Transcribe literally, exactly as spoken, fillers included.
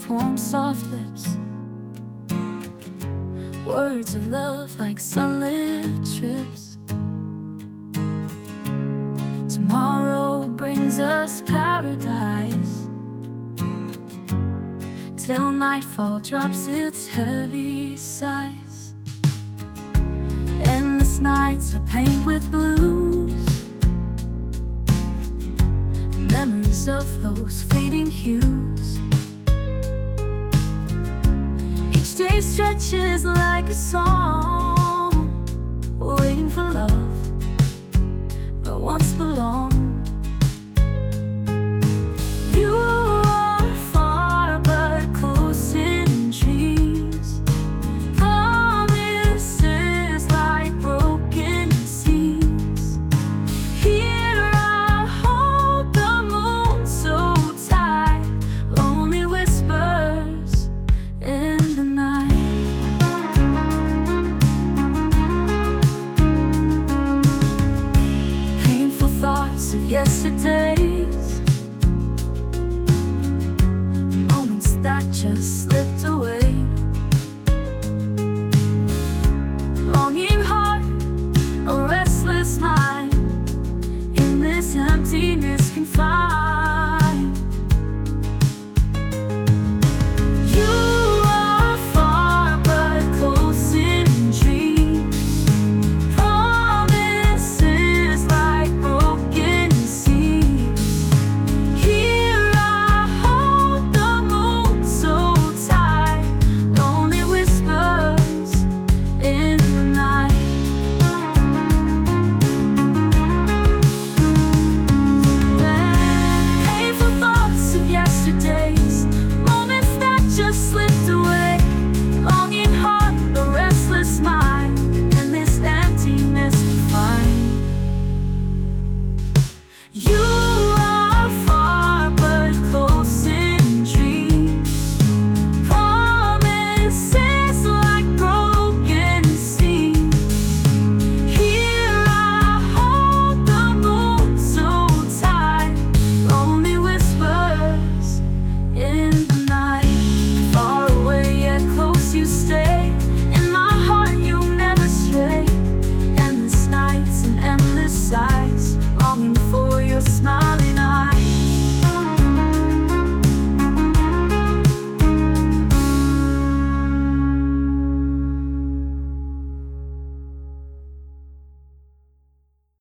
warm, soft lips. Words of love like sunlit trips. Tomorrow brings us paradise, till nightfall drops its heavy sighs. Endless nights are painted with blues, memories of those fading hues. Each day stretches like a song, waiting for love that once belonged.